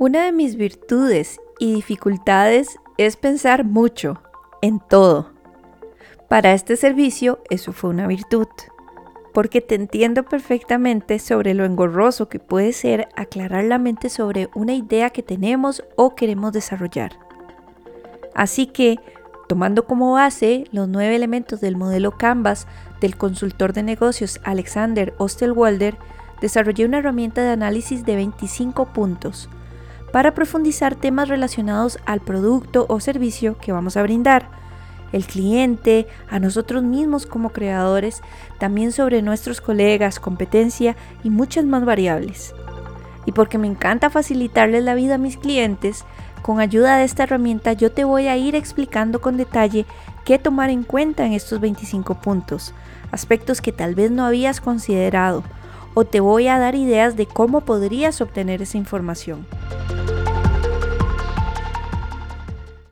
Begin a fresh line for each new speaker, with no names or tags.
Una de mis virtudes y dificultades es pensar mucho, en todo. Para este servicio eso fue una virtud, porque te entiendo perfectamente sobre lo engorroso que puede ser aclarar la mente sobre una idea que tenemos o queremos desarrollar. Así que, tomando como base los 9 elementos del modelo Canvas del consultor de negocios Alexander Osterwalder, desarrollé una herramienta de análisis de 25 puntos para profundizar temas relacionados al producto o servicio que vamos a brindar, el cliente, a nosotros mismos como creadores, también sobre nuestros colegas, competencia y muchas más variables. Y porque me encanta facilitarles la vida a mis clientes, con ayuda de esta herramienta yo te voy a ir explicando con detalle qué tomar en cuenta en estos 25 puntos, aspectos que tal vez no habías considerado, o te voy a dar ideas de cómo podrías obtener esa información.